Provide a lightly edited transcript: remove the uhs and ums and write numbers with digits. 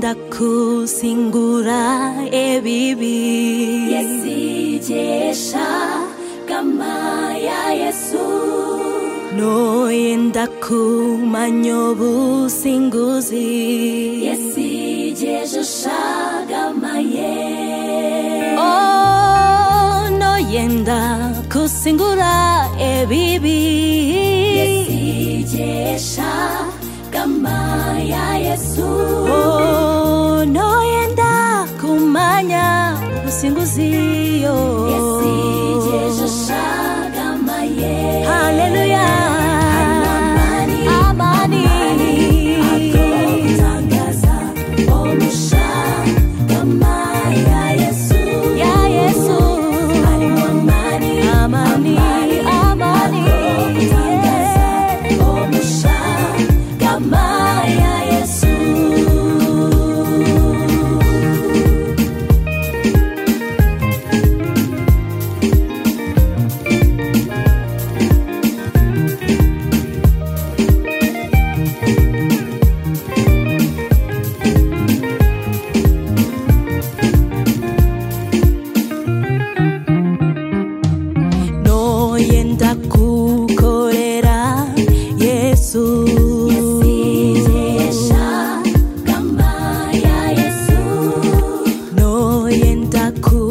noyenda kusingura ebibi yesijesha kama ya Yesu noyenda kumanya obusinguzi yesijesha kama ye noyenda kusingura ebibi yesijesha kama ya Yesu noyenda kumanya obusinguzi yesijesha kama ye haleluya amani akutangaza omusha kama ya Yesu amani akutangaza omusha kama ya Yesu noyenda kukorera Yesu yesijesha kama ya Yesu noyenda ku